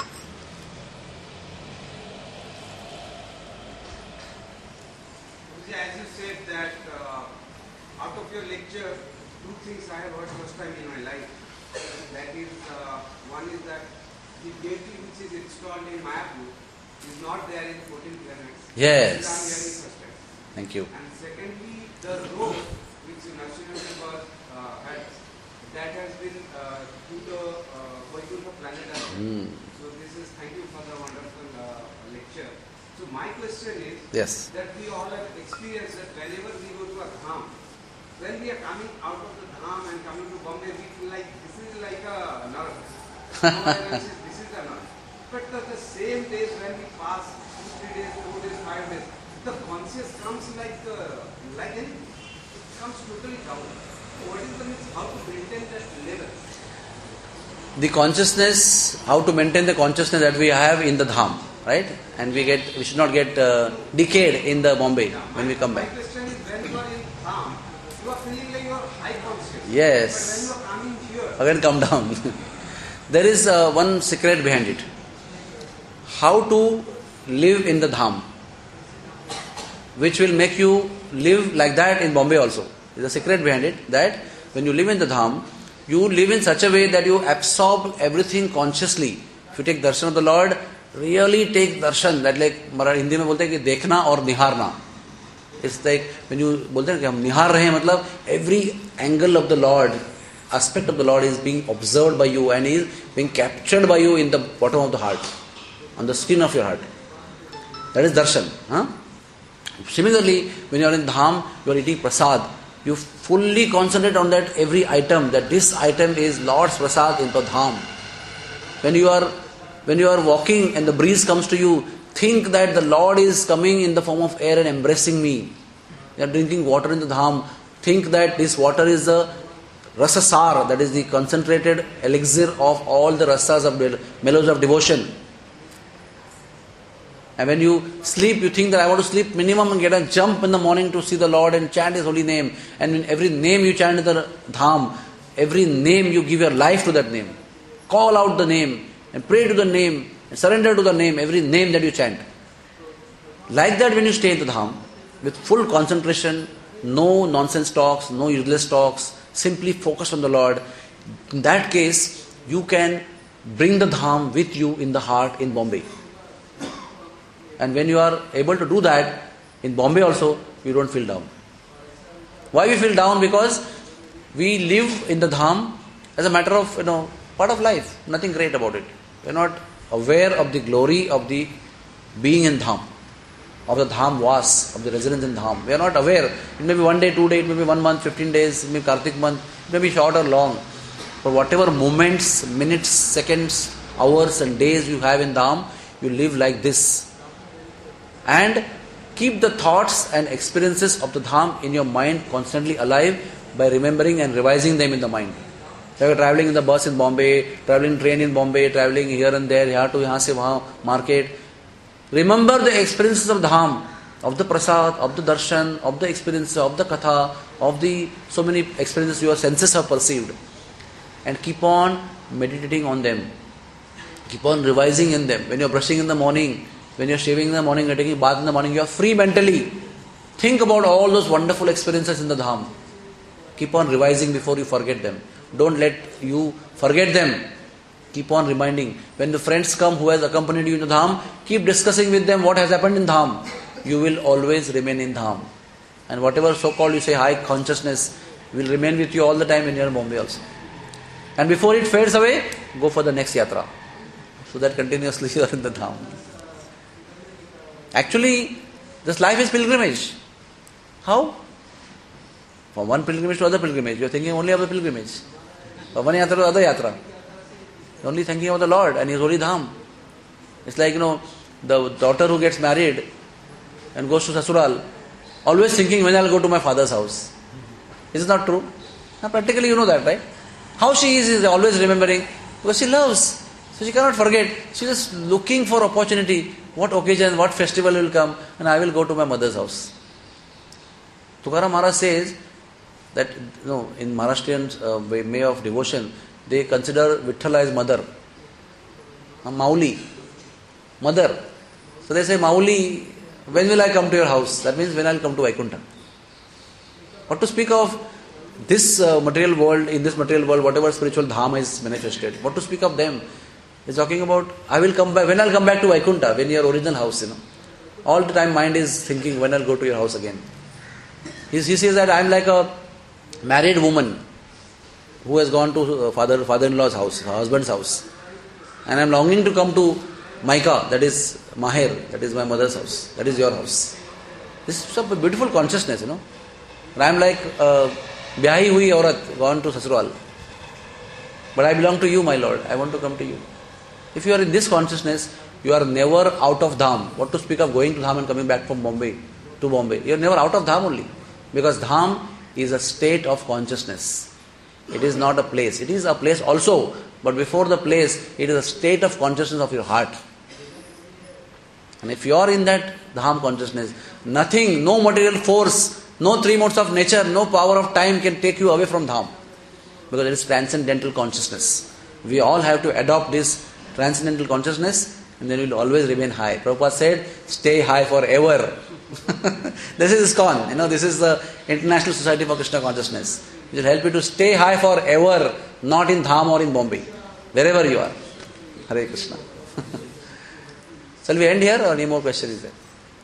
As you said that uh, out of your lecture, two things I have heard first time in my life. That is, uh, one is that the deity which is installed in Mayapur is not there in fourteen pyramids. Yes. This I am hearing first time. Thank you. And secondly, the rope which Narasimha uh, had, that has been uh, to the uh, Vaikuntha planet. Mm. So this is, thank you for the wonderful uh, lecture. So my question is Yes. that we all have experienced that whenever we go to a dham, when we are coming out of the dham and coming to Bombay, we feel like this is like a narak. No one else says this is a narak. But the, the same days when we pass two, three days, four days, five days, the conscious comes like uh, like anything. It comes totally down. What is the means? How to maintain that level? The consciousness, how to maintain the consciousness that we have in the dham, right? And we get, we should not get uh, decayed in the Bombay Yeah, when we come my back. question is, when you are in dham, you are feeling like you are high conscious. Yes. But when you are coming here, Again, come down. There is uh, one secret behind it. How to live in the dham, which will make you live like that in Bombay also. There is a secret behind it, that when you live in the dham, you live in such a way that you absorb everything consciously. If you take darshan of the Lord, really take darshan. That like Hindi में बोलते हैं कि देखना और निहारना. It's like when you बोलते हैं कि हम निहार रहे हैं, मतलब every angle of the Lord, aspect of the Lord is being observed by you and is being captured by you in the bottom of the heart, on the skin of your heart. That is darshan. Huh? Similarly, when you are in dham, you are eating prasad. You fully concentrate on that every item, that this item is Lord's prasad in the dham. When you are when you are walking and the breeze comes to you, think that the Lord is coming in the form of air and embracing me. You are drinking water in the dham. Think that this water is the rasasar, that is the concentrated elixir of all the rasas of the mellows of devotion. And when you sleep, you think that I want to sleep minimum and get a jump in the morning to see the Lord and chant His holy name. And in every name you chant in the dham, every name you give your life to that name. Call out the name and pray to the name and surrender to the name, every name that you chant. Like that, when you stay in the dham, with full concentration, no nonsense talks, no useless talks, simply focus on the Lord. In that case, you can bring the dham with you in the heart in Bombay. And when you are able to do that, in Bombay also, you don't feel down. Why we feel down? Because we live in the dham as a matter of, you know, part of life. Nothing great about it. We are not aware of the glory of the being in dham, of the dham vas, of the residence in dham. We are not aware. It may be one day, two days, it may be one month, fifteen days, it may be Kartik month, it may be short or long. But whatever moments, minutes, seconds, hours and days you have in dham, you live like this. And keep the thoughts and experiences of the dham in your mind constantly alive by remembering and revising them in the mind. So you are traveling in the bus in Bombay, traveling train in Bombay, traveling here and there, here to yahan se wahan, market. Remember the experiences of dham, of the prasad, of the darshan, of the experiences, of the katha, of the so many experiences your senses have perceived. And keep on meditating on them. Keep on revising in them. When you are brushing in the morning, when you are shaving in the morning, you are taking bath in the morning, you are free mentally. Think about all those wonderful experiences in the dham. Keep on revising before you forget them. Don't let you forget them. Keep on reminding. When the friends come who has accompanied you in the Dham, keep discussing with them what has happened in Dham. You will always remain in Dham. And whatever so-called you say high consciousness will remain with you all the time when you are in Bombay also. And before it fades away, go for the next yatra. So that continuously you are in the Dham. Actually, this life is pilgrimage. How? From one pilgrimage to other pilgrimage. You are thinking only of the pilgrimage. From one yatra to other yatra. You are only thinking of the Lord and His holy Dham. It's like, you know, the daughter who gets married and goes to Sasural, always thinking when I will go to my father's house. Is it not true? Now, practically you know that, right? How she is, is always remembering, because she loves. So she cannot forget. She is just looking for opportunity. What occasion, what festival will come, and I will go to my mother's house. Tukaram Maharaj says that, you know, in Maharashtrian uh, way of devotion, they consider Vithala as mother. A Mauli. Mother. So they say, Mauli, when will I come to your house? That means when I will come to Vaikuntha. What to speak of this uh, material world, in this material world, whatever spiritual dham is manifested, what to speak of them? He's talking about, I will come back, when I'll come back to Vaikuntha, when your original house, you know. All the time mind is thinking, when I'll go to your house again. He, he says that I'm like a married woman who has gone to uh, father, father-in-law's house, her husband's house. And I'm longing to come to Maika, that is Maher, that is my mother's house, that is your house. This is a beautiful consciousness, you know. And I'm like uh, Byahi hui aurat, gone to Sasural. But I belong to you, my Lord. I want to come to you. If you are in this consciousness, you are never out of Dham. What to speak of going to Dham and coming back from Bombay to Bombay? You are never out of Dham only. Because Dham is a state of consciousness. It is not a place. It is a place also. But before the place, it is a state of consciousness of your heart. And if you are in that Dham consciousness, nothing, no material force, no three modes of nature, no power of time can take you away from Dham. Because it is transcendental consciousness. We all have to adopt this transcendental consciousness and then we will always remain high. Prabhupada said, stay high forever. This is ISKCON. You know, this is the International Society for Krishna Consciousness. It will help you to stay high forever, not in Dham or in Bombay. Wherever you are. Hare Krishna. Shall we end here or any more question is there?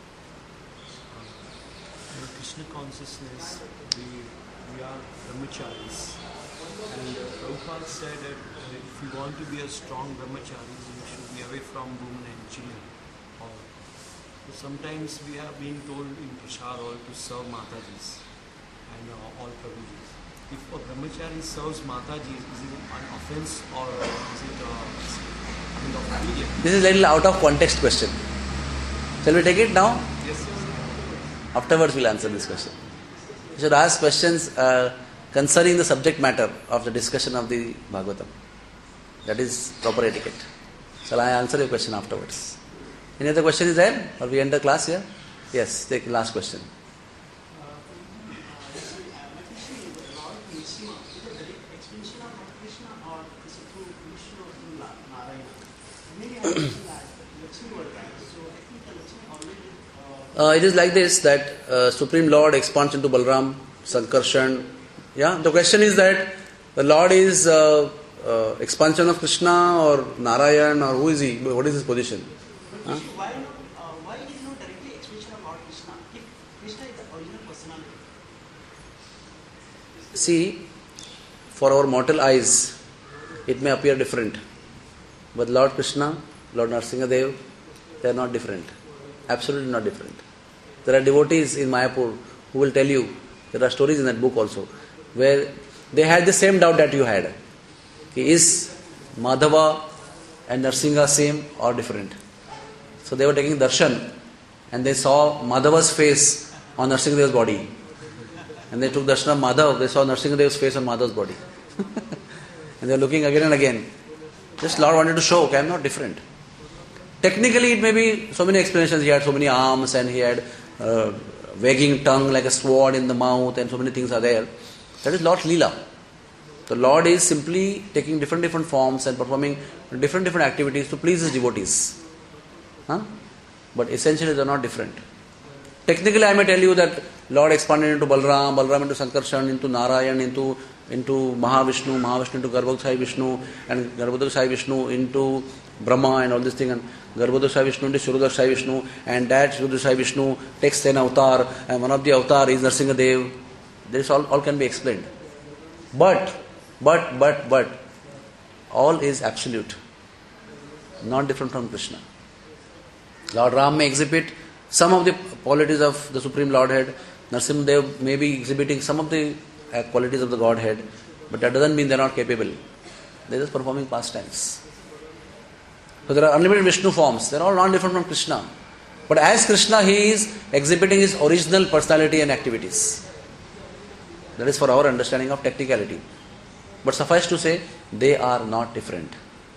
In Krishna consciousness, we, we are brahmacharis. And uh, Prabhupada said that uh, if you want to be a strong brahmachari, you should be away from women and children. Or, so sometimes we have been told in Prashad hall to serve Matajis and uh, all Prabhujis. If a brahmachari serves Matajis, is it an offense or is it a kind of obedience? This is a little out of context question. Shall we take it now? Yes, yes. Afterwards we'll answer this question. You should ask questions uh, concerning the subject matter of the discussion of the Bhagavatam. That is proper etiquette. Shall I answer your question afterwards? Any other question is there? Or we end the class here? Yes, take the last question. Uh, it is like this, that uh, Supreme Lord expands into Balram, Sankarshan. Yeah, the question is that the Lord is uh, uh, expansion of Krishna or Narayan or who is he? What is his position? Huh? Why, not, uh, why is not directly expression of Lord Krishna if Krishna is the original personality? See, for our mortal eyes, it may appear different. But Lord Krishna, Lord Narasimhadev, they are not different. Absolutely not different. There are devotees in Mayapur who will tell you, there are stories in that book also, where they had the same doubt that you had. Is Madhava and Narasimha same or different? So they were taking darshan and they saw Madhava's face on Narasimhadev's body. And they took darshan of Madhav, they saw Narasimhadev's face on Madhav's body. And they were looking again and again. Just Lord wanted to show, okay, I am not different. Technically it may be so many explanations. He had so many arms and he had uh, wagging tongue like a sword in the mouth and so many things are there. That is Lord's Leela. The Lord is simply taking different different forms and performing different different activities to please His devotees. Huh? But essentially they are not different. Technically I may tell you that Lord expanded into Balram, Balram into Sankarshan, into Narayan, into into Mahavishnu, Mahavishnu into Garbhodakshai Vishnu, and Garbhodakshai Vishnu into Brahma and all this thing, and Garbhodakshai Vishnu into Shuradakshai Vishnu, and that Shuradakshai Vishnu takes ten avatar, and one of the avatar is Narsingadev. This all, all can be explained. But, but, but, but, all is absolute, not different from Krishna. Lord Ram may exhibit some of the qualities of the Supreme Lordhead. Narsimhadev may be exhibiting some of the uh, qualities of the Godhead, but that doesn't mean they are not capable. They are just performing pastimes. So there are unlimited Vishnu forms. They are all not different from Krishna. But as Krishna, he is exhibiting his original personality and activities. That is for our understanding of technicality. But suffice to say, they are not different.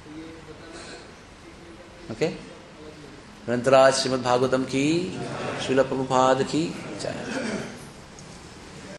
Okay? ग्रंथराज Shrimad Bhagavatam की, श्रील प्रभुपाद की जय।